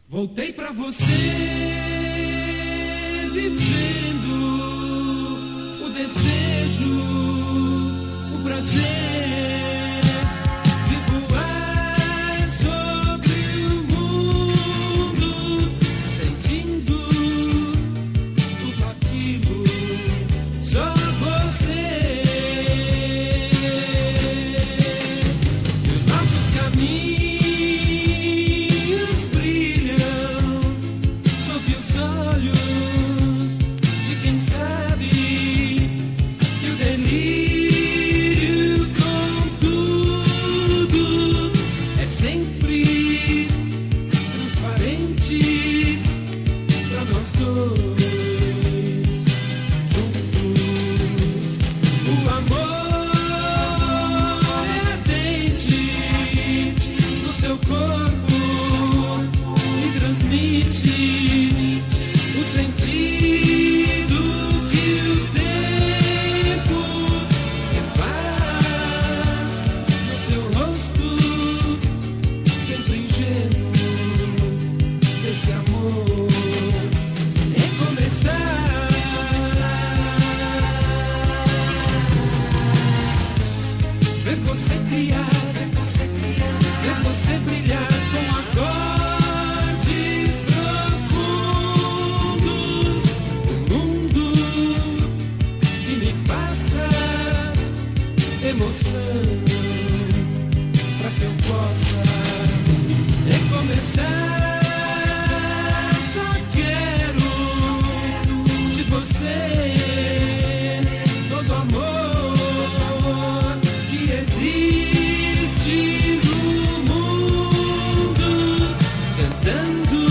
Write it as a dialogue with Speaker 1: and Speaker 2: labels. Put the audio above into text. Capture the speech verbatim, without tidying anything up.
Speaker 1: Voltei pra você, vivendo o desejo, o prazer de voar sobre o mundo, sentindo tudo aquilo, só você. Os nossos caminhos brilham sob os olhos de quem sabe que o delírio com tudo é sempre transparente pra nós dois juntos. O amor é ardente no seu corpo e transmite o sentido que o tempo refaz no seu rosto, sempre ingênuo desse amor. Recomeçar, ver você criar, ver você criar, ver você brilhar com acordes profundos. O mundo que me passa emoção pra que eu possa recomeçar. Só quero de você todo amor que existe no mundo, cantando